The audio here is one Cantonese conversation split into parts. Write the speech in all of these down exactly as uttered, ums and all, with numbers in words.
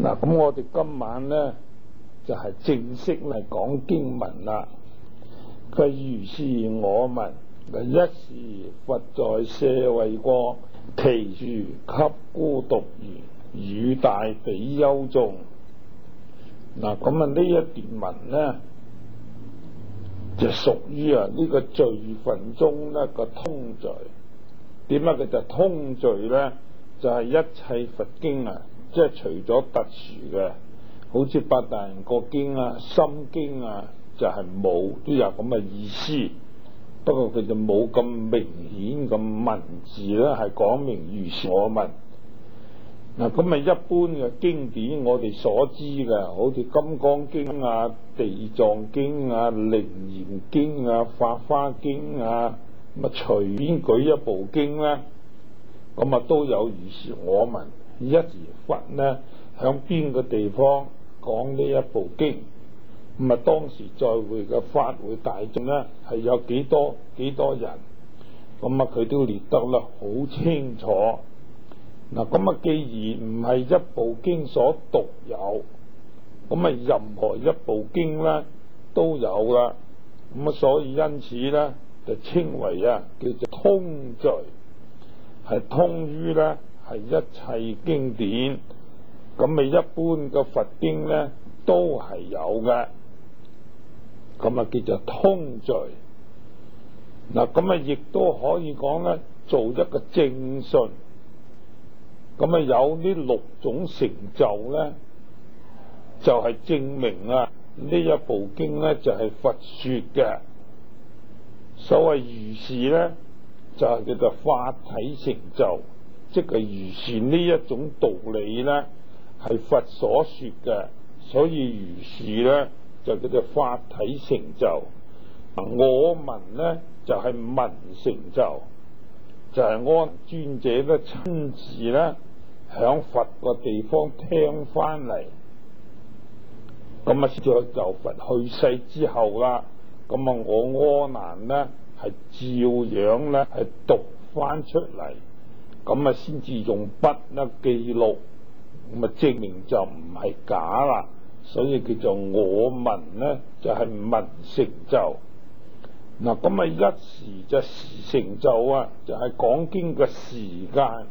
嗱，咁我哋今晚呢就係、是、正式嚟講經文啦。佢如是我聞，一時佛在舍衛國，祇樹給孤獨園，與大比丘眾。嗱，咁啊呢一段文呢就屬於啊呢個序分中呢個通序。點解佢就通序呢？就係、是、一切佛經啊，即係除咗特殊嘅，好似八大人覺經啊、心經啊，就係、是、冇都有咁嘅意思。不過佢就冇咁明顯咁文字咧，係講明如是我聞。嗱，咁啊一般嘅經典我哋所知嘅，好似金剛經啊、地藏經啊、楞嚴經啊、法華經啊，咁啊隨便舉一部經咧，咁啊都有如是我聞。一時佛呢響邊個地方講呢一部經，咁啊當時在會嘅法會大眾呢係有幾多幾多人，咁啊佢都列得啦好清楚。嗱，咁啊既然唔係一部經所獨有，咁啊任何一部經呢都有啦，咁啊所以因此呢就稱為啊叫做通序，係通於呢係一切經典。咁咪一般嘅佛經呢都係有嘅，咁啊叫做通序。嗱，咁啊亦都可以講呢做一個正信。咁啊有呢六種成就呢，就係、是、證明啊呢一部經呢就係、是、佛說嘅。所謂如是呢，就係、是、叫做法體成就，即係如是呢一種道理呢係佛所說嘅，所以如是呢就叫做法體成就。我聞呢就係、是、聞成就，就係、是、安尊者咧親自咧響佛個地方聽翻嚟，咁啊先至由佛去世之後啦，咁啊我阿難呢係照樣咧係讀翻出嚟，咁啊先至用筆咧記錄，咁啊證明就唔係假啦，所以叫做我聞呢就係、是、聞成就。嗱，咁啊一時就時成就啊，就係、是、講經嘅時間。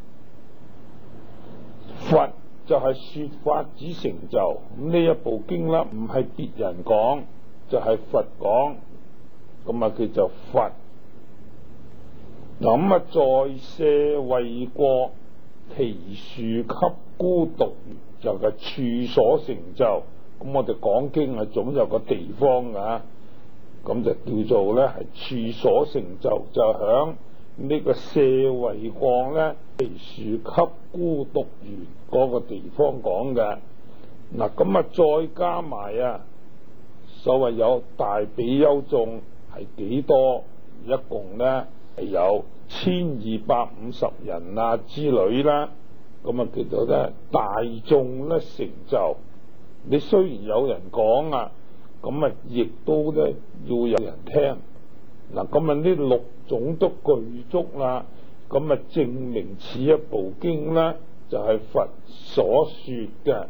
佛就係說法之成就，咁呢一部經啦，唔係別人講，就係、是、佛講，咁啊叫做佛。嗱，咁啊在舍衛國，祇樹給孤獨園，就係、是、處所成就。咁我哋講經啊，總有個地方噶。咁就叫做咧係處所成就，就響呢個舍衛國咧，祇樹給孤獨園嗰個地方講嘅。嗱，咁啊再加埋啊，所謂有大比丘眾係幾多？一共咧係有千二百五十人啊之類啦。咁啊叫做咧大眾咧成就。你雖然有人講啊，咁啊，亦都咧要有人聽。嗱，咁啊呢六種都具足啦，咁啊證明此一部經咧就係、是、佛所說嘅。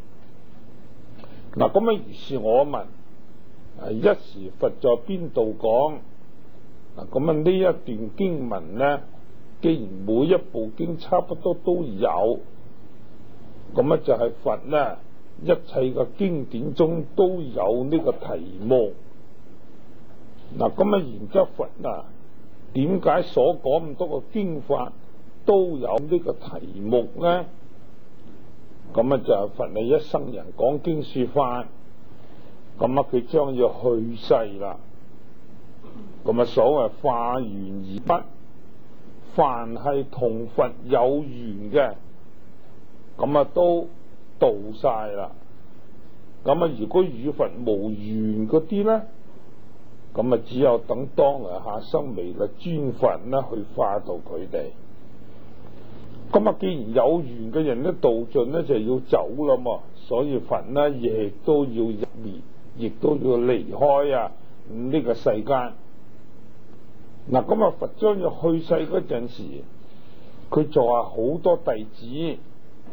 嗱，咁啊如是我聞，係一時佛在邊度講？嗱，咁啊呢一段經文咧，既然每一部經差不多都有，咁啊就係佛咧。一切嘅經典中都有呢個題目。嗱，咁啊然之後佛啊，點解所講咁多個經法都有呢個題目咧？咁啊就係佛你一生人講經說法，咁啊佢將要去世啦。咁啊所謂化緣而不，凡係同佛有緣嘅，咁啊都度晒啦。咁啊如果與佛無緣嗰啲咧，咁啊只有等當來下生彌勒尊佛啦去化度佢哋。咁啊既然有緣嘅人咧度盡咧就要走啦嘛，所以佛咧亦都要入滅，亦都要離開啊呢個世間。嗱，咁啊佛將要去世嗰陣時，佢就話好多弟子。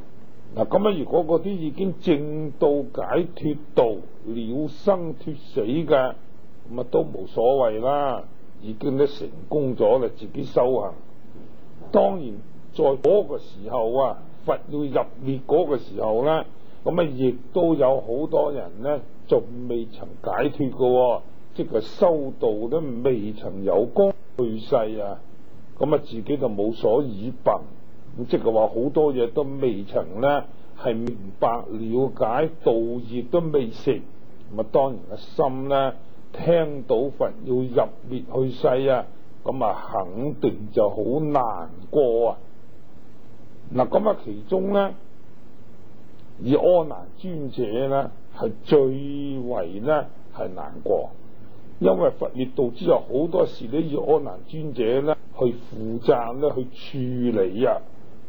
嗱，咁啊，如果嗰啲已經證到解脫道、了生脫死嘅，咁啊都冇所謂啦，已經咧成功咗啦，自己修行。當然，在嗰個時候啊，佛要入滅嗰個時候咧，咁啊亦都有好多人咧，仲未曾解脫嘅，即係修道都未曾有功去世啊，咁啊自己就冇所依憑。咁即係話好多嘢都未曾咧係明白了解，道業都未成，咁啊當然個心咧聽到佛要入滅去世啊，咁啊肯定就好難過啊！嗱，咁啊其中咧以阿難尊者咧係最為咧係難過，因為佛滅度之後好多事都要阿難尊者咧去負責咧去處理啊！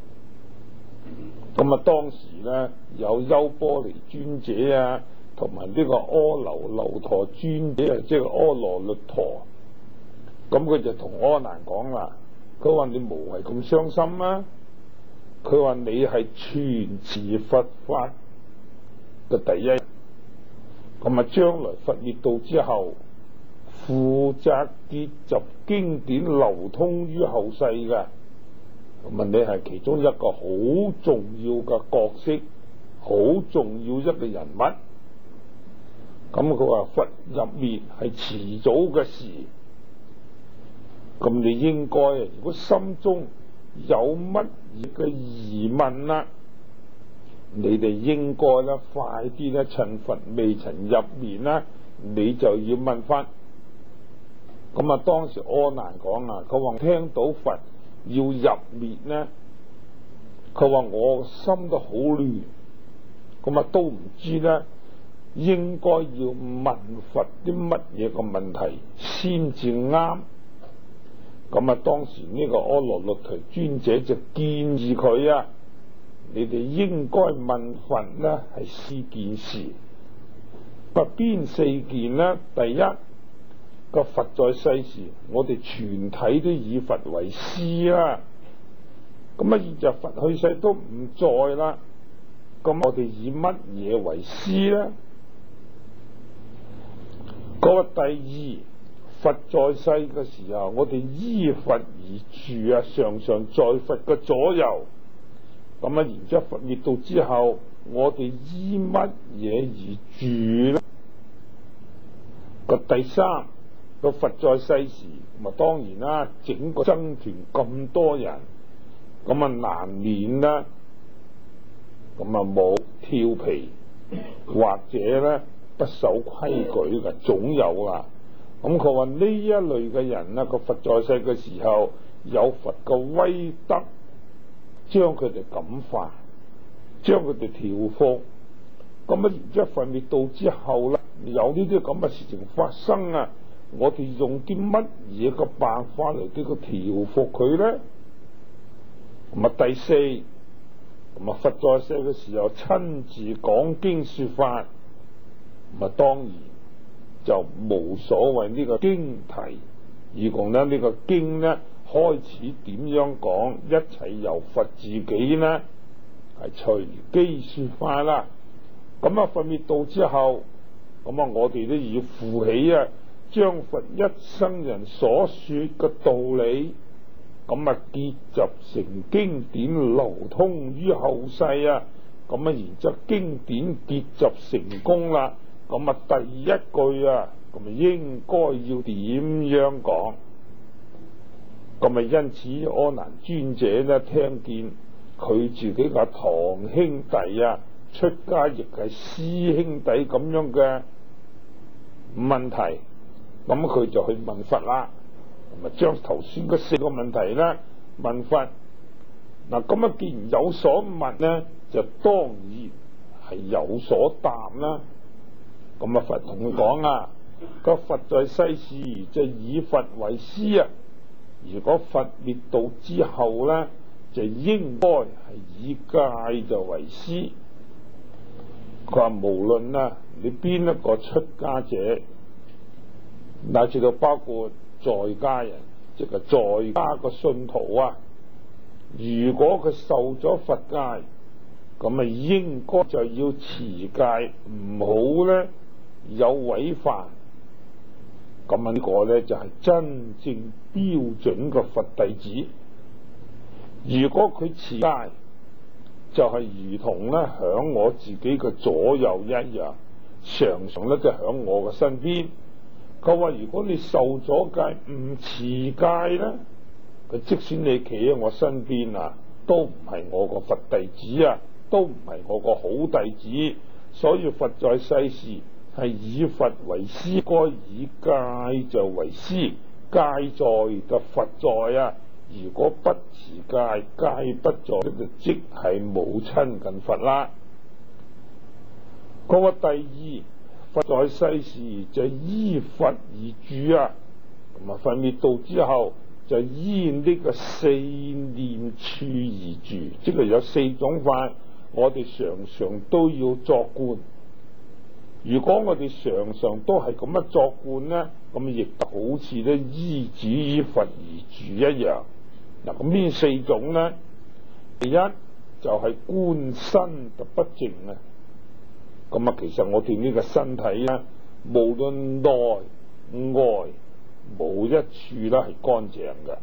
咁啊，當時咧有優波離尊者啊，同埋呢個阿耨留陀尊者，即係阿羅律陀。咁佢就同阿難講啦，佢話你無謂咁傷心啊！佢話你係傳持佛法嘅第一，咁啊將來佛滅度之後，負責結集經典流通於後世嘅。咁啊，你係其中一個好重要嘅角色，好重要一個人物。咁佢話佛入滅係遲早嘅事，咁你應該如果心中有乜嘢嘅疑問啦，你哋應該咧快啲咧趁佛未曾入滅啦，你就要問翻。咁啊，當時阿難講啊，佢話聽到佛要入滅呢，佢話我心都好亂，咁啊都唔知呢應該要問佛啲乜嘢個問題先至啱。咁啊當時呢個阿羅律陀尊者就建議佢啊，你哋應該問佛呢係四件事。不邊四件呢？第一個佛在世時，我哋全體都以佛為師啦。咁啊，現在佛去世都唔在啦，咁我哋以乜嘢為師咧？嗰個第二，佛在世嘅時候，我哋依佛而住啊，常常在佛嘅左右。咁啊，然之後佛滅度之後，我哋依乜嘢而住咧？個第三。個佛在世時，咪當然啦，整個僧團咁多人，咁啊難免啦，咁啊冇調皮或者咧不守規矩嘅，總有啦。咁佢話呢一類嘅人啦，個佛在世嘅時候有佛嘅威德，將佢哋感化，將佢哋調伏。咁啊，然之後佛滅度之後啦，有呢啲咁嘅事情發生啊！我哋用啲乜嘢嘅辦法嚟叫佢調伏佢咧？咁啊第四，咁啊佛在世嘅時候親自講經說法，咁啊當然就無所謂呢個經題，而共咧呢個經咧開始點樣講，一切由佛自己咧係隨機說法啦。咁啊佛滅度之後，咁啊我哋都要負起啊，將佛一生人所說嘅道理，咁啊結集成經典流通於後世啊，咁啊然之後經典結集成功啦，咁啊第一句啊，咁啊應該要點樣講？咁啊因此阿難尊者咧聽見佢自己嘅堂兄弟啊出家亦係師兄弟咁樣嘅問題，咁佢就去問佛啦，咁啊將頭先嗰四個問題咧問佛。嗱咁啊既然有所問咧，就當然係有所答啦。咁啊佛同佢講啊，個佛在世時就以佛為師啊，如果佛滅度之後咧，就應該係以戒就為師。佢話無論啊你邊一個出家者，乃至到包括在家人，即係在家個信徒啊，如果佢受咗佛戒， 咁啊應該就要持戒，唔好咧有違犯。咁啊呢個咧就係真正標準嘅佛弟子。如果佢持戒，就係如同咧響我自己嘅左右一樣，常常咧就響我嘅身邊。佢話如果你受咗戒唔持戒咧，佢即使你企喺我身邊啊，都唔係我個佛弟子啊，都唔係我個好弟子。所以佛在世時係以佛為師，該以戒就為師。戒在就佛在啊，如果不持戒，戒不在，就即係冇親近佛啦。嗰個第二，佛在世時就依佛而住啊，咁啊佛滅度之後就依呢個四念處而住，即係有四種法，我哋常常都要作觀。如果我哋常常都係咁樣作觀呢，咁亦好似咧依止於佛而住一樣。嗱，咁呢四種呢，第一就係觀身就不淨啊。咁啊，其實我哋呢個身體咧，無論內外，冇一處咧係乾淨嘅。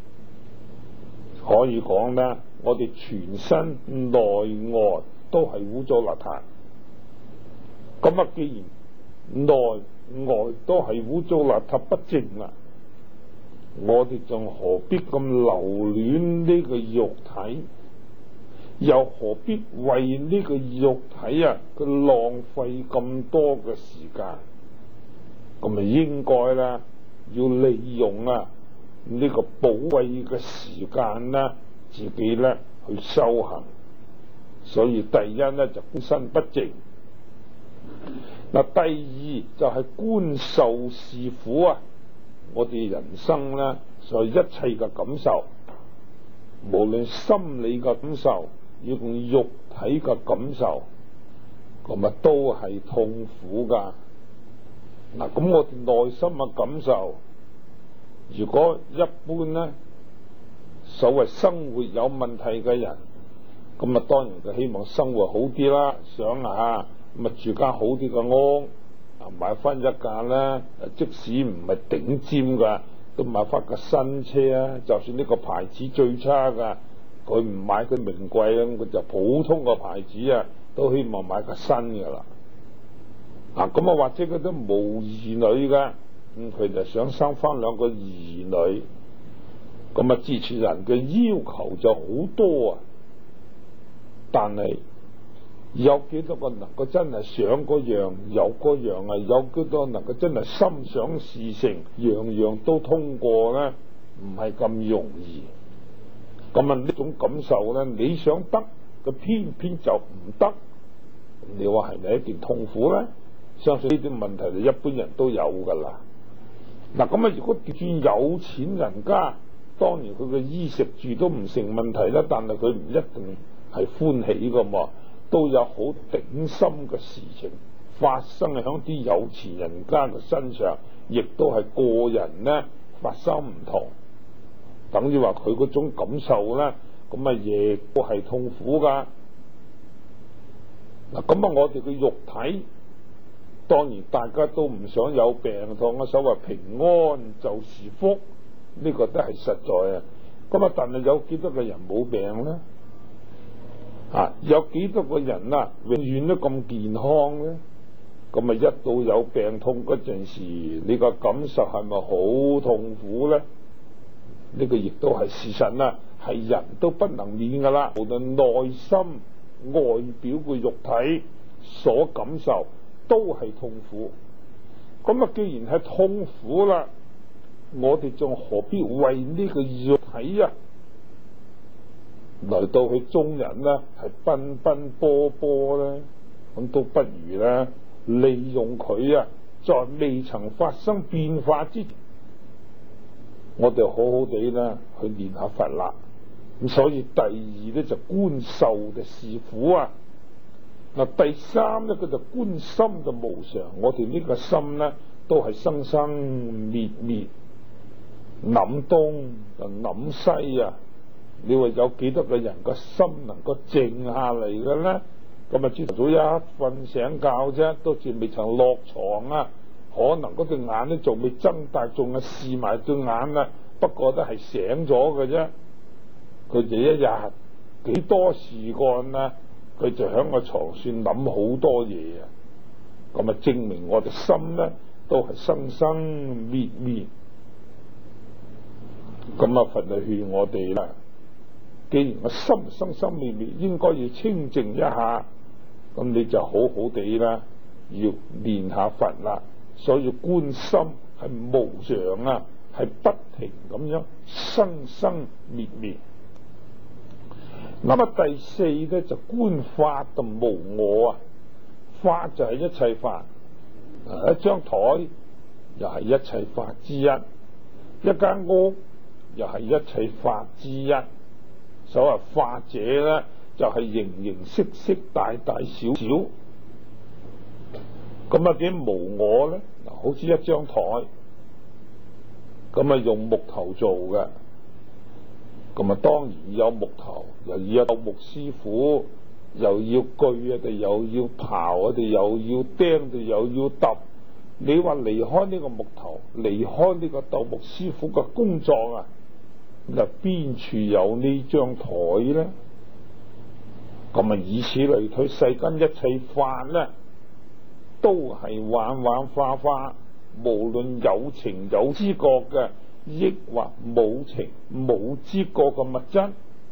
可以講咧，我哋全身內外都係污糟邋遢。咁啊，既然內外都係污糟邋遢不淨啦，我哋仲何必咁留戀呢個肉體？又何必為呢個肉體啊，佢浪費咁多嘅時間？咁咪應該啦，要利用啊呢個寶貴嘅時間啦，自己咧去修行。所以第一咧就觀身不淨。嗱，第二就係觀受是苦啊！我哋人生咧，所以一切嘅感受，無論心理嘅感受，要用肉體嘅感受，咁啊都係痛苦噶。嗱，咁我哋內心嘅感受，如果一般咧，所謂生活有問題嘅人，咁啊當然就希望生活好啲啦，想啊咁啊住間好啲嘅屋，啊買翻一架咧，即使唔係頂尖噶，都買翻架新車啊！就算呢個牌子最差噶，佢唔買佢名貴啊，佢就普通個牌子啊，都希望買架新噶啦。啊，咁啊或者佢都冇兒女噶，咁佢就想生翻兩個兒女。咁啊，自持人嘅要求就好多啊，但係有幾多個能夠真係想嗰樣有嗰樣啊？有幾多能夠真係心想事成，樣樣都通過咧？唔係咁容易。咁啊呢種感受咧，你想得，佢偏偏就唔得。你話係咪一件痛苦咧？相信呢啲問題，一般人都有噶啦。嗱，咁啊，如果見有錢人家，當然佢嘅衣食住都唔成問題啦，但係佢唔一定係歡喜噶嘛，都有好頂心嘅事情發生喺啲有錢人家嘅身上，亦都係個人呢發生唔同，等於話佢嗰種感受咧，咁啊亦都係痛苦噶。嗱，咁啊，我哋嘅肉體，當然大家都唔想有病痛啊，所謂平安就是福，呢個都係實在啊。咁啊，但係有幾多個人冇病咧？啊，有幾多個人啊，永遠都咁健康咧？咁啊，一到有病痛嗰陣時，你個感受係咪好痛苦咧？呢個亦都係事實啦，係人都不能免噶啦，無論內心外表嘅肉體所感受都係痛苦。咁啊，既然係痛苦啦，我哋仲何必為呢個肉體啊嚟到去中人呢係奔奔波波咧？咁都不如咧利用佢啊，在未曾發生變化之前，我哋好好地咧去練下佛啦。咁所以第二咧就觀受嘅是苦啊。嗱，第三咧佢就觀心嘅無常。我哋呢個心咧都係生生滅滅，諗東就諗西啊。 你話有幾多個人個心能夠靜下嚟嘅咧？咁啊，朝頭早一瞓醒覺啫，都仲未曾落床啊，可能嗰對眼咧仲未睜大，仲係試埋對眼啊，不過都係醒咗嘅啫。佢哋一日幾多事幹啊？佢就喺個床算諗好多嘢啊！咁啊，證明我哋心咧都係生生滅滅。咁啊，佛就勸我哋啦，既然個心生生滅滅，應該要清淨一下，咁你就好好地啦，要練下佛啦。所以觀心係無常啊，係不停咁樣生生滅滅。咁啊，第四咧就觀法就無我啊，法就係一切法，一張台又係一切法之一，一間屋又係一切法之一。所謂法者咧，就係、是、形形色色、大大小小。咁啊，點無我咧？嗱，好似一張台，咁啊用木頭做嘅。咁啊，當然有木頭，又要有木師傅，又要鋸啊，哋又要刨，我哋又要釘，哋又要揼。你話離開呢個木頭，離開呢個鬥木師傅嘅工作啊，嗱，邊處有呢張台咧？咁啊，以此類推，世間一切法咧，都係幻幻化化，無論有情有知覺嘅，抑或冇情冇知覺嘅物質，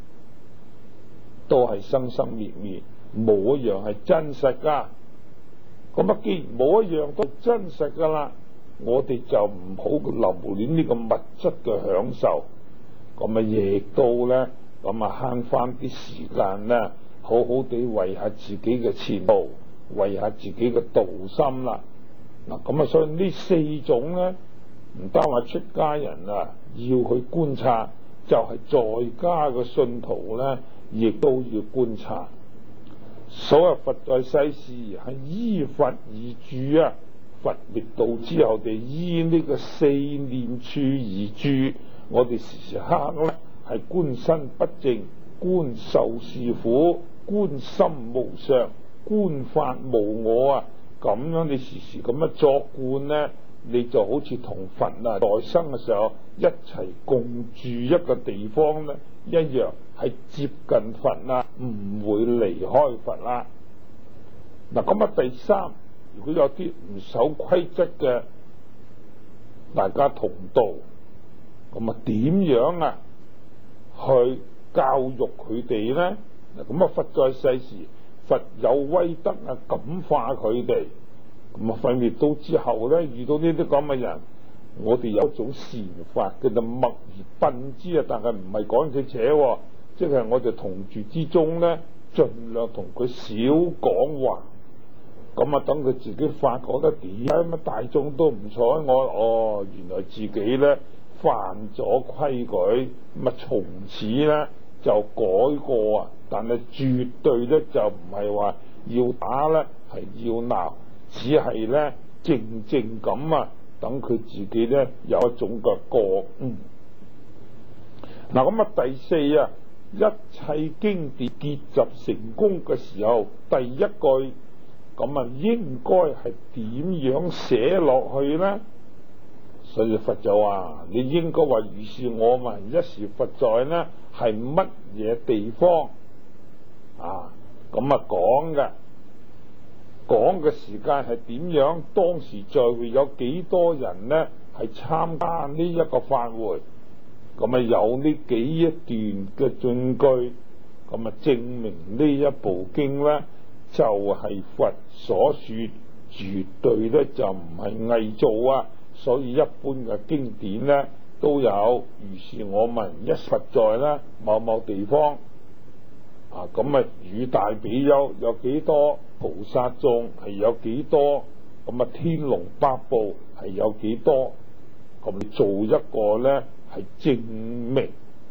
都係生生滅滅，冇一樣係真實噶。咁啊，既然冇一樣都真實噶啦，我哋就唔好留戀呢個物質嘅享受。咁啊，亦都咧，咁啊慳翻啲時間咧，好好地為下自己嘅前途，為下自己嘅道心啦。嗱，咁啊，所以呢四種咧，唔單話出家人啊要去觀察，就係、是、在家嘅信徒咧，亦都要觀察。所謂佛在世時係依佛而住啊，佛滅度之後，哋依呢個四念處而住。我哋時時刻刻咧係觀身不淨，觀受是苦，觀心無常，觀法無我啊！咁樣你時時咁樣作觀咧，你就好似同佛啊在生嘅時候一齊共住一個地方咧一樣，係接近佛啦，唔會離開佛啦。嗱，咁啊第三，如果有啲唔守規則嘅，大家同道，咁啊點樣啊去教育佢哋咧？嗱，咁啊佛在世時，佛有威德啊，感化佢哋。咁啊廢滅到之後咧，遇到呢啲咁嘅人，我哋有一種善法叫做默而賓之啊，但係唔係講佢扯，即係我哋同住之中咧，盡量同佢少講話。咁啊，等佢自己發覺得點解乜大眾都唔睬我，哦，原來自己咧犯咗規矩，咁啊從此咧就改過啊，但係絕對咧就唔係話要打咧，係要鬧，只係咧靜靜咁啊，等佢自己咧有一種嘅覺悟。嗱，咁啊第四啊，一切經典結集成功嘅時候，第一句咁啊應該係點樣寫落去咧？所以佛就話：你應該話如是我聞，一時佛在呢係乜嘢地方啊？咁啊講嘅，講嘅時間係點樣？當時在會有幾多人呢？係參加呢一個法會？咁啊有呢幾一段嘅證據，咁啊證明呢一部經咧就係、是、佛所說，絕對咧就唔係偽造啊！所以一般嘅經典咧都有如是我聞，一佛在咧某某地方啊，咁啊與大比丘有幾多，菩薩眾係有幾多，咁啊天龍八部係有幾多，咁你做一個咧係證明。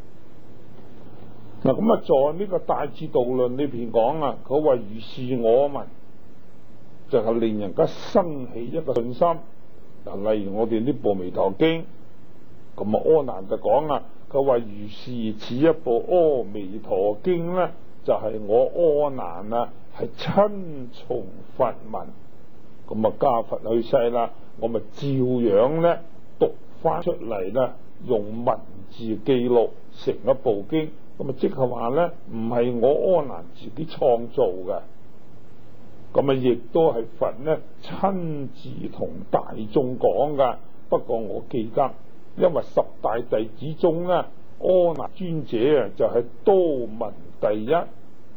嗱，咁啊在呢個大智度論裏邊講啊，佢話如是我聞就係、是、令人家生起一個信心。嗱，例如我哋呢部《彌陀經》，咁啊阿難就講啊，佢佢話如是此一部阿彌陀經呢，就係、是、我阿難啊係親從佛聞，咁啊家佛去世啦，我咪照樣呢讀翻出嚟啦，用文字記錄成一部經，咁啊即係話呢唔係我阿難自己創造嘅，咁啊亦都係佛呢親自同大眾講噶。不過我記得，因為十大弟子中呢，阿難尊者啊就係多聞第一，咁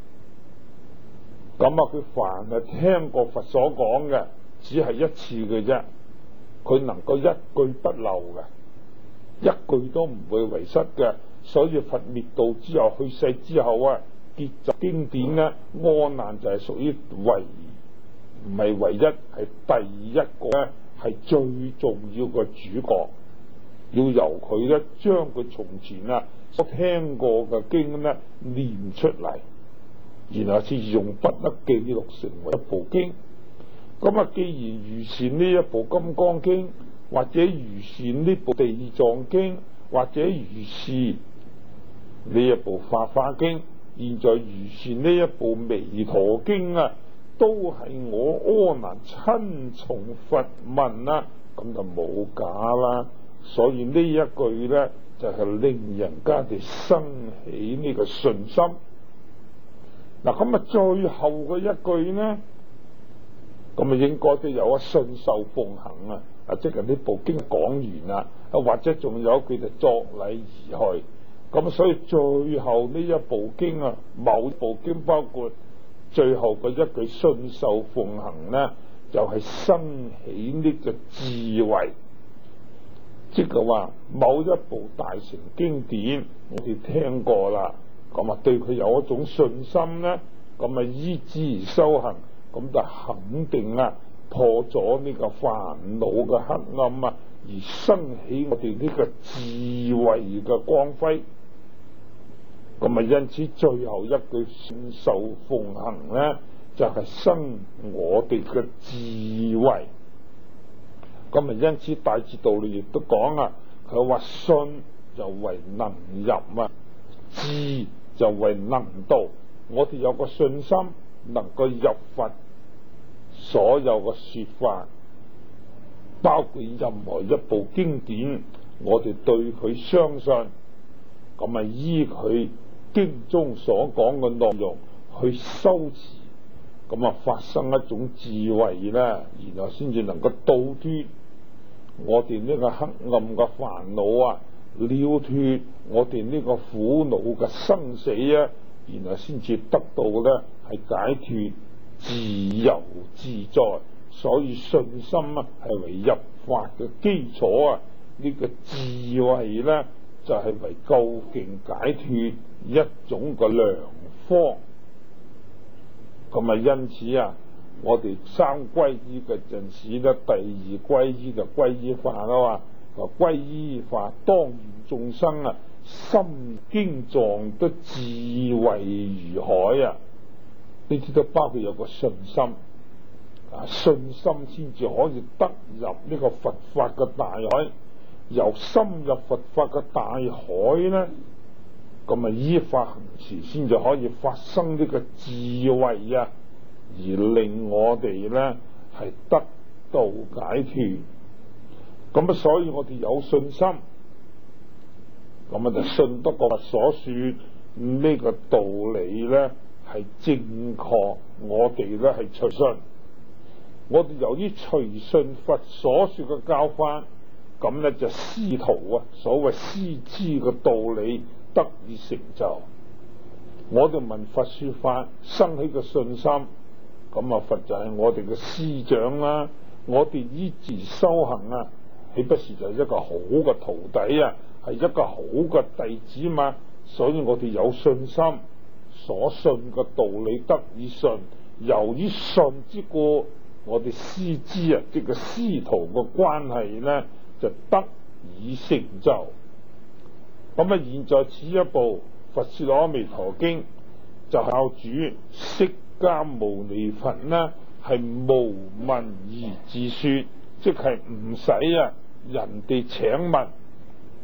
啊佢凡係聽過佛所講嘅，只係一次嘅啫，佢能夠一句不漏嘅，一句都唔會遺失嘅。所以佛滅度之後去世之後啊，結集經典呢，阿難就係屬於唯唔係唯一，係第一個咧，係最重要嘅主角，要由佢咧將佢從前啊所聽過嘅經咧念出嚟，然後先用筆筆記錄成為一部經。咁啊，既然如是呢一部金剛經，或者如是呢部地藏經，或者如是呢一部法華經，現在如是呢一部彌陀經啊，都係我阿難親從佛聞啊，咁就冇假啦。所以呢一句呢，就係、是、令人家哋生起呢個信心。嗱，咁啊最後嘅一句呢，咁啊應該都有啊信受奉行啊，啊即係呢部經講完啦，啊或者仲有佢哋作禮而去。咁所以最後呢一部經啊，某部經包括最後嘅一句信受奉行呢，就係、是、生起呢個智慧，即係話某一部大乘經典我哋聽過啦，咁啊對佢有一種信心呢，咁啊依之而修行，咁就肯定啊破咗呢個煩惱嘅黑暗啊，而生起我哋呢個智慧嘅光輝。咁啊，因此最後一句信受奉行呢，就係、是、生我哋嘅智慧。咁啊，因此大智度論亦都講啊，佢話信就為能入啊，智就為能度。我哋有個信心，能夠入佛所有嘅說法，包括任何一部經典，我哋對佢相信，咁啊依佢經中所講嘅內容去修持，咁啊發生一種智慧咧，然後先至能夠度脫我哋呢個黑暗嘅煩惱啊，了脫我哋呢個苦惱嘅生死啊，然後先至得到咧係解脫自由自在。所以信心啊係為入法嘅基礎啊，呢、這個智慧咧就係、是、為究竟解脫一種嘅良方。咁啊因此啊，我哋三皈依嘅陣時咧，第二皈依就皈依法啊嘛，話皈依法當願眾生啊，心經藏得智慧如海啊，呢啲都包括有個信心啊，信心先至可以得入呢個佛法嘅大海。由深入佛法嘅大海呢，咁啊依法行持先至可以發生呢個智慧啊，而令我哋呢係得到解脫。咁啊，所以我哋有信心，咁啊就信得過佛所說呢個道理呢係正確，我哋呢係隨信。我哋由於隨信佛所說嘅教法，咁咧就師徒啊，所謂師知嘅道理得以成就。我哋聞佛說法，生起嘅信心，咁啊佛就係我哋嘅師長啦、啊。我哋依自修行啊，豈不是就係一個好嘅徒弟啊，係一個好嘅弟子嘛。所以我哋有信心，所信嘅道理得以信。由於信之故，我哋師知啊，即係師徒嘅關係呢，就得以成就。咁啊，現在此一部《佛說阿彌陀經》，就教主釋迦牟尼佛呢係無問而自說，即係唔使啊人哋請問，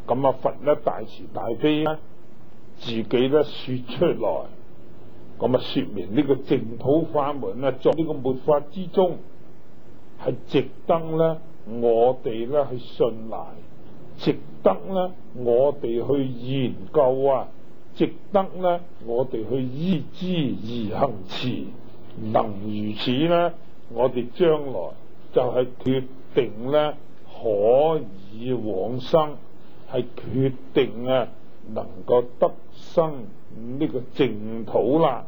咁啊佛咧大慈大悲咧，自己咧說出來，咁啊說明呢個淨土法門咧，在呢個末法之中係值得咧我哋咧去信賴，值得咧我哋去研究啊，值得咧我哋去依之而行持。能如此咧，我哋將來就係決定咧可以往生，係決定啊能夠得生呢個淨土啦。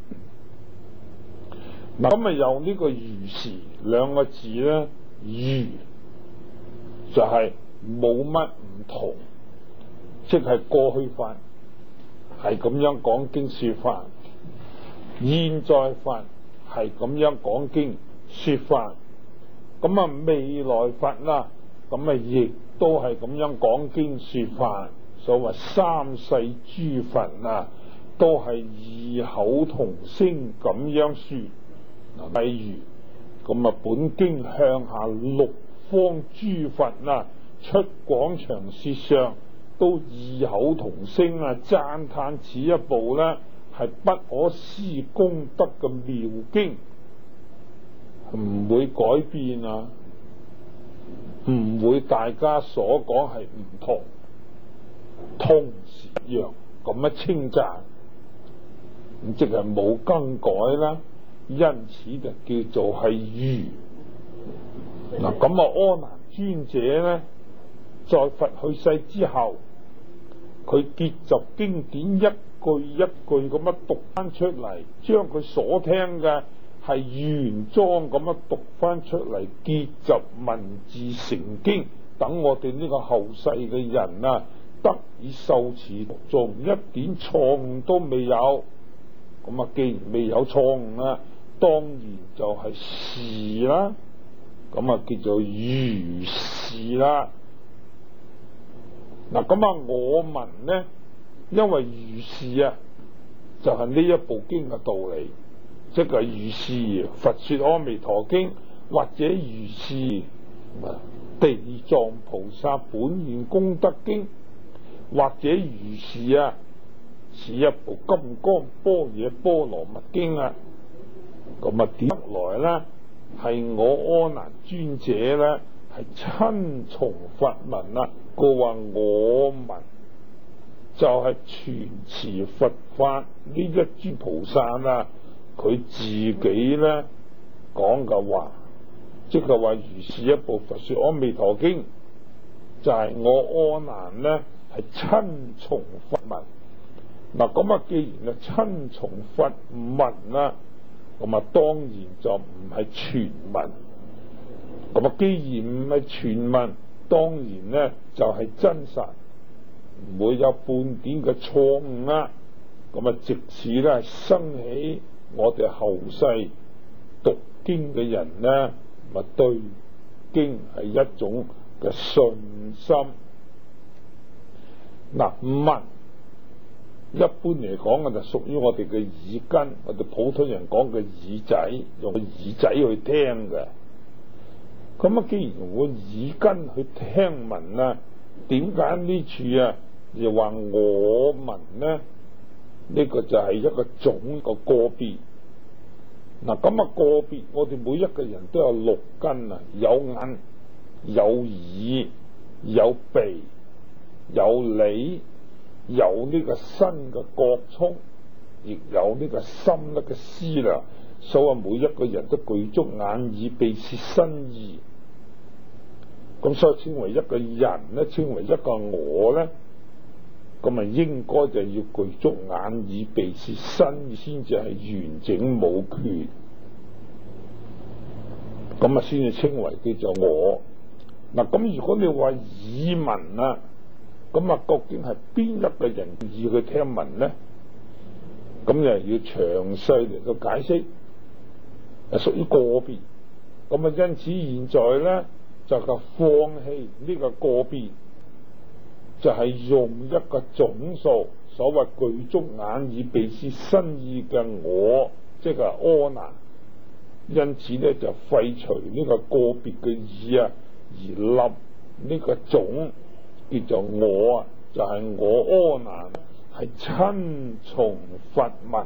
嗱，咁啊有呢個如是兩個字咧，如就係冇乜唔同，即係過去法係咁樣講經說法，現在法係咁樣講經說法，咁啊未來法啦，咁啊亦都係咁樣講經說法。所謂三世諸佛啊，都係異口同聲咁樣說。例如咁啊，本經向下六方諸佛啊，出廣長舌相，都異口同聲啊，讚歎此一部咧係不可思功德嘅妙經，唔會改變啊，唔會大家所講係唔同，同時一樣咁樣稱讚，咁即係冇更改啦。因此就叫做係如。嗱，咁啊阿難尊者咧，在佛去世之後，佢結集經典一句一句咁樣讀翻出嚟，將佢所聽嘅係原裝咁樣讀翻出嚟，結集文字成經，等我哋呢個後世嘅人啊得以受持讀誦，一點錯誤都未有。咁啊，既然未有錯誤啊，當然就係是啦，咁啊叫做如是啦。嗱，咁啊我聞呢，因為如是啊，就係、是、呢一部經嘅道理，即係如是佛說阿彌陀經，或者如是地藏菩薩本願功德經，或者如是啊，是一部金剛般若波羅蜜經啊。咁啊點來咧？係我阿難尊者咧，係親從佛聞啊。佢話我聞就係傳持佛法呢一尊菩薩啊，佢自己咧講嘅話，即係話如是一部佛說阿彌陀經，就係、是、我阿難咧係親從佛聞。嗱，咁啊，既然啊親從佛聞啊，咁啊當然就唔係傳聞。咁啊，既然唔係傳聞，當然咧就係、是、真實，唔會有半點嘅錯誤啦。咁啊，藉此咧生起我哋後世讀經嘅人咧，咪對經係一種嘅信心。嗱，聞一般嚟講嘅就屬於我哋嘅耳根，我哋普通人講嘅耳仔，用個耳仔去聽嘅。咁啊，既然用個耳根去聽聞啊，點解呢處啊又話我聞呢？呢個就係一個總個個別。嗱，咁啊個別，我哋每一個人都有六根啊，有眼、有耳、有鼻、有理。有呢個身嘅覺聰，亦有呢個心咧嘅思量，所以每一個人都具足眼耳鼻舌身意。咁所以稱為一個人咧，稱為一個我咧，咁啊應該就要具足眼耳鼻舌身意先至係完整無缺，咁啊先至稱為叫做我。嗱，咁如果你話耳聞啊，咁啊，究竟係邊一個人意去聽聞呢？咁又要詳細嚟到解釋，係屬於個別。咁啊，因此現在咧就係放棄呢個個別，就係、是、用一個總數，所謂具足眼耳鼻舌身意嘅我，即係阿難。因此咧就廢除呢個個別嘅意啊，而立呢個總。 叫做我啊，就係、是、我阿難係親從佛聞。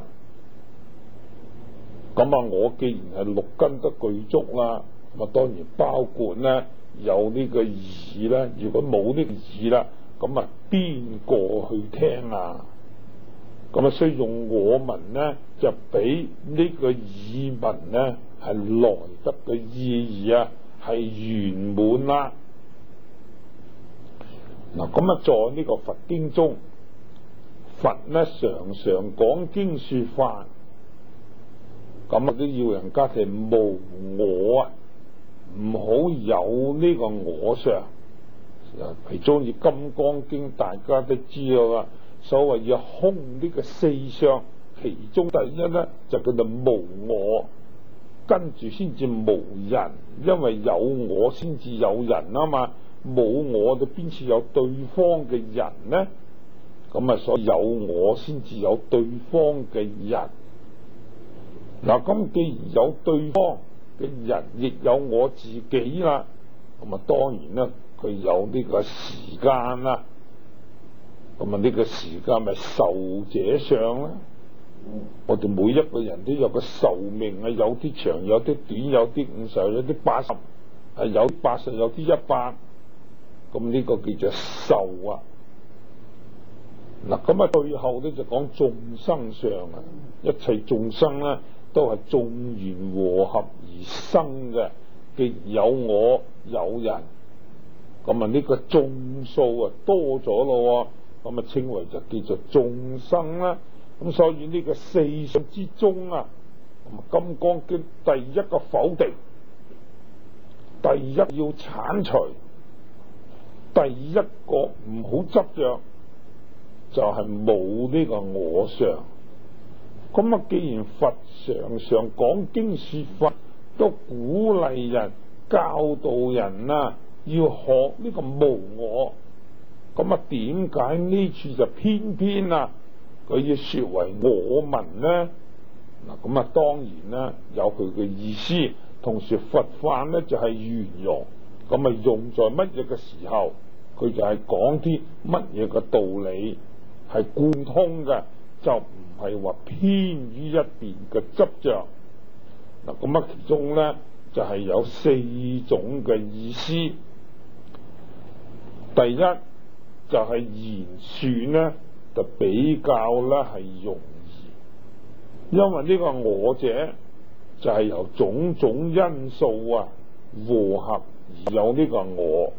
咁啊，我既然係六根都具足啦，咁啊當然包括咧有呢個耳啦。如果冇呢個耳啦，咁啊邊個去聽啊？咁啊，所以用我聞咧，就比呢個耳聞咧係來得嘅意義啊，係圓滿啦。嗱，咁啊，在呢個佛經中，佛咧常常講經說法，咁啊都要人家係無我啊，唔好有呢個我相。其中以《金剛經》，大家都知道啦。所謂要空呢個四相，其中第一咧就叫做無我，跟住先至無人，因為有我先至有人啊嘛，冇我就邊處有對方嘅人呢？咁啊，所以有我先至有對方嘅人。嗱，咁既然有對方嘅人，亦有我自己啦，咁啊當然啦，佢有呢個時間啦。咁啊，呢個時間咪壽者相啦。我哋每一個人都有個壽命啊，有啲長，有啲短，有啲五十，有啲八十，係有八十，有啲一百。咁呢個叫做壽啊。嗱，咁啊，最後咧就講眾生相啊，一切眾生咧都係眾緣和合而生嘅，既有我有人，咁啊呢個眾數啊多咗咯。咁啊，稱為就叫做眾生啦。咁所以呢個四相之中啊，《金剛經》第一個否定，第一要剷除，第一個唔好執着，就係冇呢個我相。咁啊，既然佛常常講經說法，都鼓勵人、教導人啊，要學呢個無我。咁啊，點解呢處就偏偏啊佢要說為我聞呢？嗱，咁啊當然啦，有佢嘅意思。同時佛法咧就係圓融，咁啊用在乜嘢嘅時候，佢就係講啲乜嘢嘅道理係貫通嘅，就唔係話偏於一邊嘅執着。嗱，咁啊其中咧就係、是、有四種嘅意思。第一就係言說咧，就比較咧係容易，因為呢個我者就係由種種因素啊和合而有呢個我，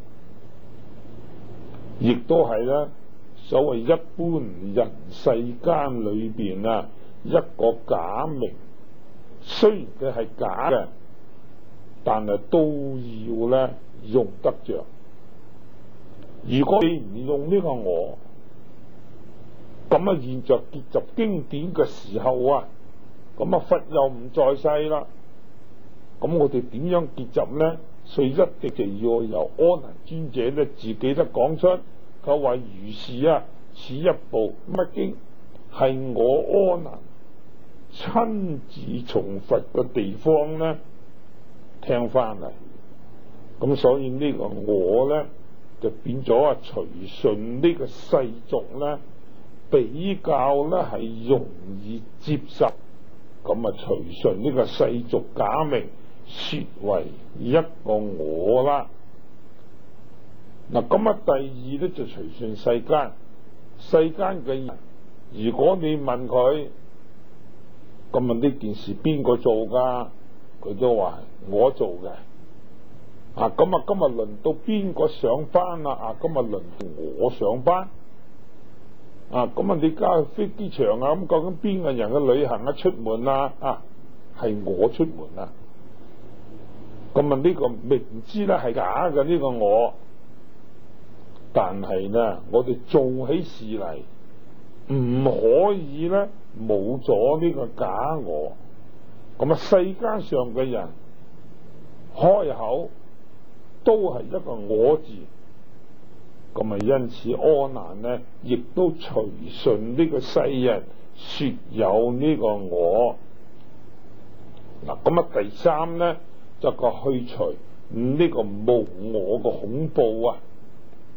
亦都係咧所謂一般人世間裏邊啊一個假名，雖然佢係假嘅，但係都要咧用得着。如果你唔用呢個我，咁啊現在結集經典嘅時候啊，咁啊佛又唔在世啦，咁我哋點樣結集呢？所以一定就要由阿難尊者咧自己都講出，佢話如是啊，此一部乜經係我阿難親自從佛嘅地方咧聽翻嚟，咁所以呢個我咧就變咗啊，隨順呢個世俗咧比較咧係容易接受，咁啊隨順呢個世俗假名說為一個我啦。嗱，咁啊第二咧就隨順世間，世間嘅人，如果你問佢，咁啊呢件事邊個做噶？佢都話我做嘅。啊，咁啊今日輪到邊個上班啦？啊，今日輪到我上班。啊，咁啊你家去飛機場啊，咁究竟邊個人嘅旅行啊出門啊？啊，係我出門啊。咁啊呢個明知咧係假嘅呢個我，但係咧我哋做起事嚟唔可以咧冇咗呢個假我。咁啊世間上嘅人開口都係一個我字，咁啊因此阿難呢亦都隨順呢個世人說有呢個我。嗱，咁啊第三呢就個去除呢個無我個恐怖啊。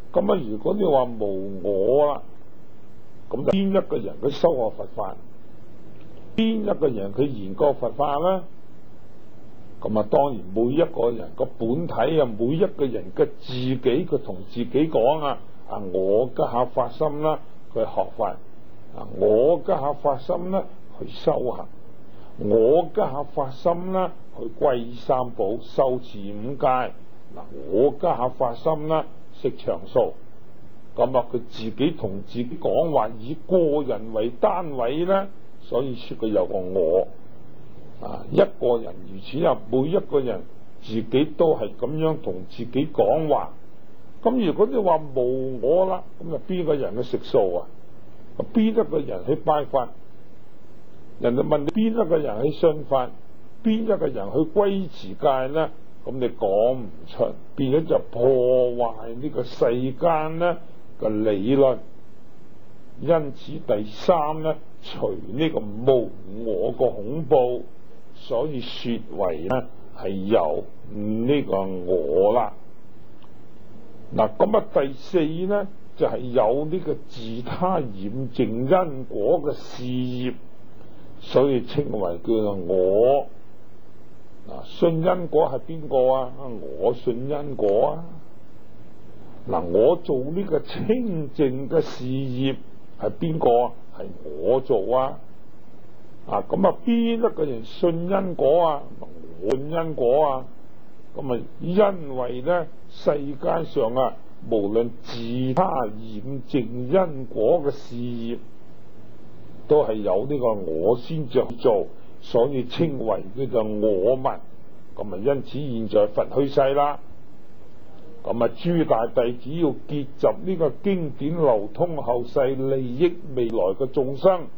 咁啊，如果你話無我啦，咁就邊一個人佢修學佛法，邊一個人佢研究佛法咧？咁啊，當然每一個人個本體啊，每一個人嘅自己，佢同自己講啊，啊，我家下發心啦，去學法；啊，我家下發心啦，去修行；我家下發心啦，去皈依三寶、修持五戒。嗱，我家下發心啦，食長素。咁啊，佢自己同自己講話，以個人為單位咧，所以說佢有個我。啊！一個人如此啊，每一個人自己都係咁樣同自己講話。咁如果你話無我啦，咁啊邊個人去食素啊？邊一個人去拜法？人哋問你邊一個人去信法？邊一個人去皈持戒咧？咁你講唔出，變咗就破壞呢個世間咧嘅理論。因此第三咧，除呢個無我個恐怖。所以說為咧係有呢個我啦。嗱，咁啊第四咧就係、是、有呢個自他染淨因果嘅事業，所以稱為叫做我。嗱，信因果係邊個啊？我信因果啊。嗱，我做呢個清淨嘅事業係邊個啊？係我做啊。啊，咁啊，邊一個人信因果啊？我信因果啊？咁啊，因為咧，世間上啊，無論自他染淨因果嘅事業，都係有呢個我先着做，所以稱為呢個我聞。咁啊，因此現在佛去世啦，咁啊，諸大弟子要結集呢個經典流通後世，利益未來嘅眾生。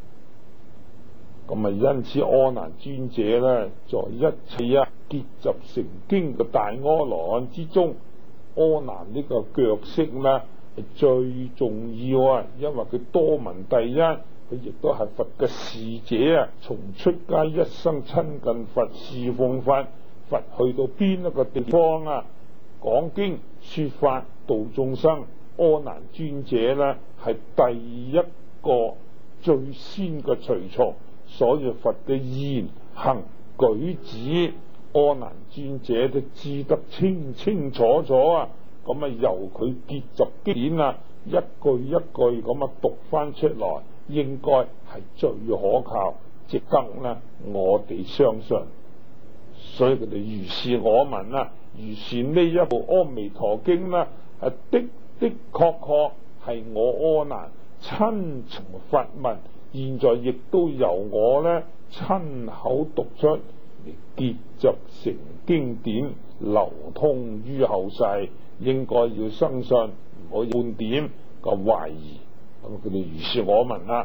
咁啊，因此阿難尊者咧，在一切啊結集成經嘅大阿羅漢之中，阿難呢個腳色咧係最重要啊，因為佢多聞第一，佢亦都係佛嘅侍者啊，從出家一生親近佛、侍奉佛，佛去到邊一個地方啊，講經說法度眾生，阿難尊者咧係第一個最先嘅隨從。所以佛嘅言行舉止，阿難尊者都知得清清楚楚啊！咁啊，由佢結集經典啊，一句一句咁啊讀翻出來，應該係最可靠，值得咧我哋相信。所以佢哋如是我聞啦，如是呢一部《阿彌陀經》啦，係的的確確係我阿難親從佛聞。現在亦都由我咧親口讀出嚟，結集成經典，流通於後世，應該要相信，唔可以半點嘅懷疑。咁佢哋如是我聞啦。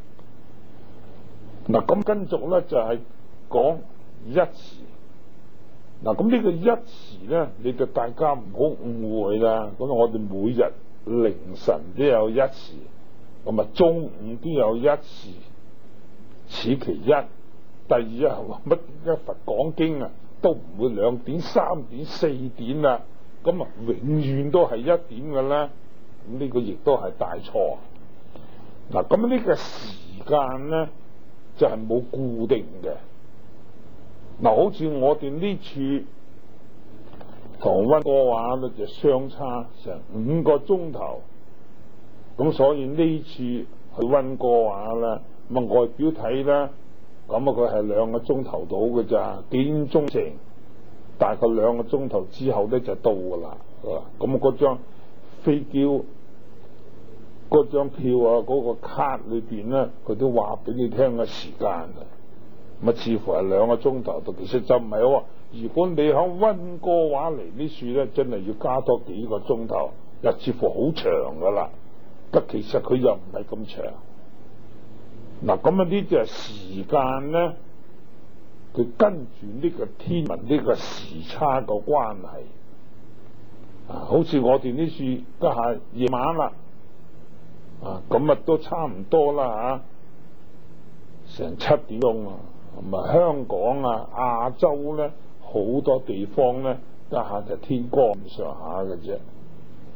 嗱，咁跟續咧就係、是、講一時。嗱，咁呢個一時咧，你哋大家唔好誤會啦。咁我哋每日凌晨都有一時。咁啊，中午都有一時，此其一。第二啊，乜一佛講經啊，都唔會兩點、三點、四點啊，咁啊，永遠都係一點嘅啦。咁呢個亦都係大錯。嗱，咁呢個時間咧就係、是、冇固定嘅。嗱，好似我哋呢處同溫哥華咧就相差成五個鐘頭。咁所以呢次去溫哥華啦，咁啊外表睇啦，咁啊佢係兩個鐘頭到嘅咋，幾點鐘程？大概兩個鐘頭之後咧就到噶啦，咁嗰張飛機嗰張票啊，嗰個卡裏邊咧，佢都話俾你聽個時間嘅，咁啊似乎係兩個鐘頭到，其實就唔係喎。如果你喺溫哥華嚟呢處咧，真係要加多幾個鐘頭，又似乎好長噶啦。但其實佢又唔係咁長。嗱，咁啊呢啲係時間咧，佢跟住呢個天文呢個時差個關係啊，好似我哋呢處家下夜晚啦，啊咁啊都差唔多啦吓，成七點鐘啊，咁啊香港啊亞洲咧好多地方咧家下就天光咁上下嘅啫。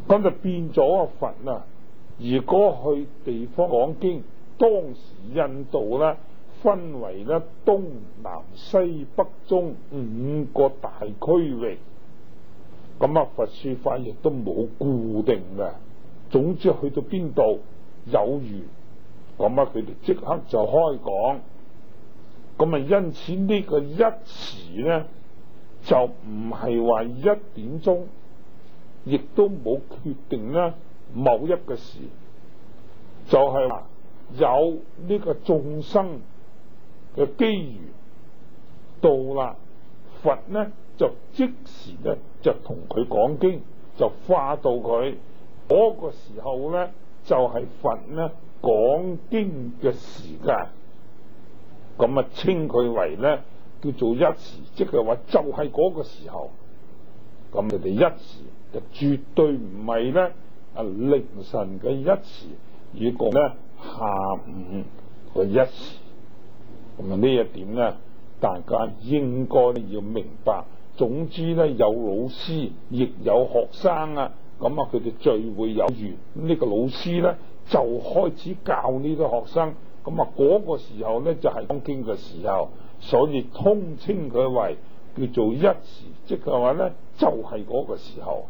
咁就變咗啊佛啊！而嗰去地方講經，當時印度咧分為咧東南西北中五個大區域，咁啊佛說法亦都冇固定嘅，總之去到邊度有緣，咁啊佢哋即刻就開講。咁啊因此呢個一時咧就唔係話一點鐘，亦都冇決定咧某一個時，就係話有呢個眾生嘅機緣到啦，佛呢就即時咧就同佢講經，就化到佢嗰個時候咧就係佛呢講經嘅時間，咁啊稱佢為咧叫做一時，即係話就係嗰個時候。咁佢哋一時就絕對唔係咧啊凌晨嘅一時，而個咧下午嘅一時。咁啊呢一點咧，大家應該要明白。總之咧，有老師亦有學生啊，咁啊佢哋聚會有緣，呢、這個老師咧就開始教呢啲學生。咁啊嗰個時候咧就係講經嘅時候，所以通稱佢為叫做一時，即係話咧就係、是、嗰個時候。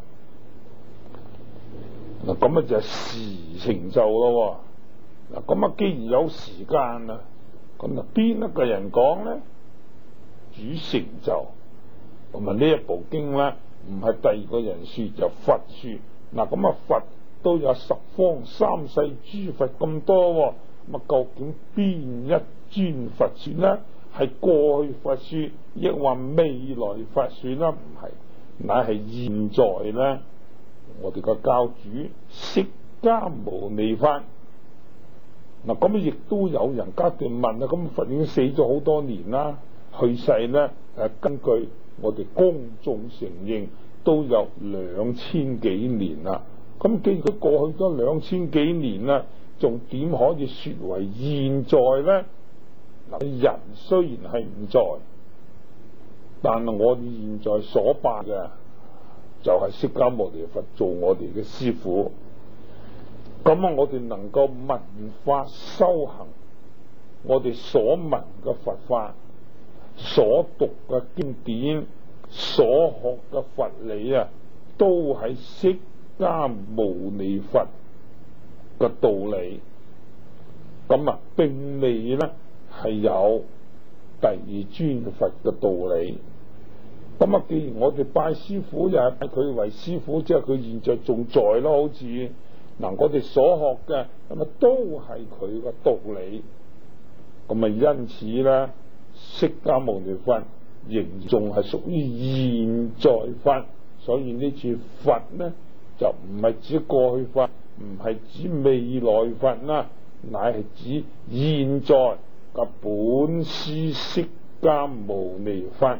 嗱咁啊就係時成就咯。嗱咁啊既然有時間啊，咁啊邊一個人講咧？主成就。咁啊呢一部經咧唔係第二個人說，就佛說。嗱咁啊佛都有十方三世諸佛咁多，咁啊究竟邊一尊佛說咧？係過去佛說，抑或未來佛說啦？唔係，乃係現在咧，我哋個教主釋迦牟尼佛。嗱咁亦都有人家嘅問啊，咁佛已經死咗好多年啦，去世咧誒根據我哋公眾承認都有兩千幾年啦。咁既然佢過去咗兩千幾年啦，仲點可以說為現在咧？嗱，人雖然係唔在，但係我哋現在所拜嘅就係釋迦牟尼佛做我哋嘅師父。咁啊，我哋能夠聞法修行，我哋所聞嘅佛法，所讀嘅經典，所學嘅佛理啊，都係釋迦牟尼佛嘅道理。咁啊，並未咧係有第二尊佛嘅道理。咁啊，既然我哋拜師父又係拜佢為師父，即係佢現在仲在咯，好似嗱，我哋所學嘅咁啊，都係佢嘅道理。咁啊，因此咧，釋迦牟尼佛仍仲係屬於現在佛，所以呢處佛咧就唔係指過去佛，唔係指未來佛啦，乃係指現在嘅本師釋迦牟尼佛。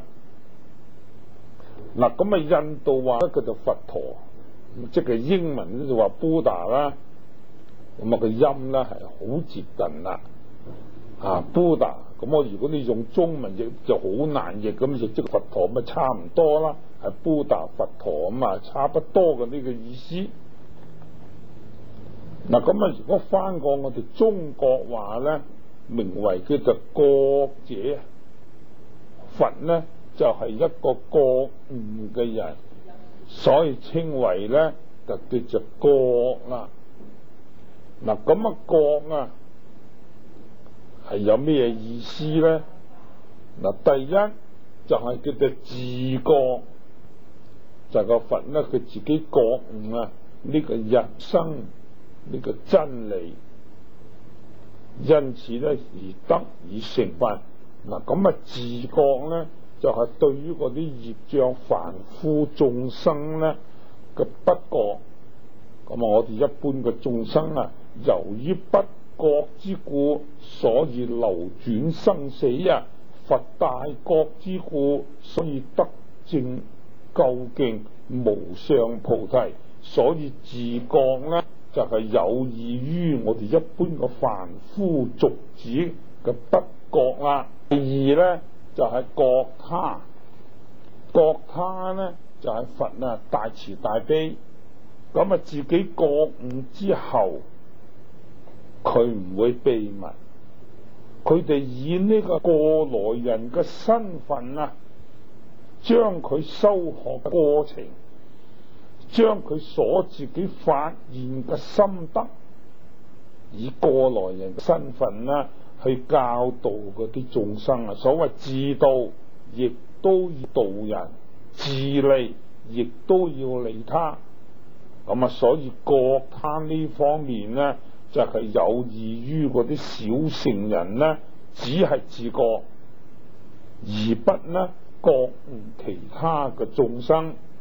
嗱，咁啊，印度話咧佢就佛陀，即係英文咧就話 Buddha 啦。咁啊個音咧係好接近啦，啊 Buddha。咁我如果你用中文譯就好難譯，咁亦即係佛陀咪差唔多啦，係 Buddha 佛陀咁啊，差不多嘅呢個意思。嗱，咁啊如果翻過我哋中國話咧，名為叫做覺者，佛咧就係、是、一個覺悟嘅人，所以稱為咧就叫做覺啦。嗱，咁啊覺啊係有咩意思咧？嗱，第一就係、是、叫做自覺，就係、是、個佛咧佢自己覺悟啊呢個人生呢、這個真理，因此咧而得以成佛。嗱，咁啊自覺咧就係、是、對於嗰啲業障凡夫眾生咧嘅不覺。咁啊我哋一般嘅眾生啊，由於不覺之故，所以流轉生死啊。佛大覺之故，所以得證究竟無上菩提。所以自覺咧就係、是、有異於我哋一般嘅凡夫俗子嘅不覺啦。第二咧就係、是、覺他，覺他咧就係、是、佛啊大慈大悲， 咁啊自己覺悟之後，佢唔會秘密，佢哋以呢個過來人嘅身份啊，將佢修學嘅過程，將佢所自己發現嘅心得，以過來人嘅身份啦，去教導嗰啲眾生啊。所謂自度，亦都要度人；自利，亦都要利他。咁啊，所以覺他呢方面呢，就係、是、有異於嗰啲小乘人呢，只係自覺，而不呢覺悟其他嘅眾生。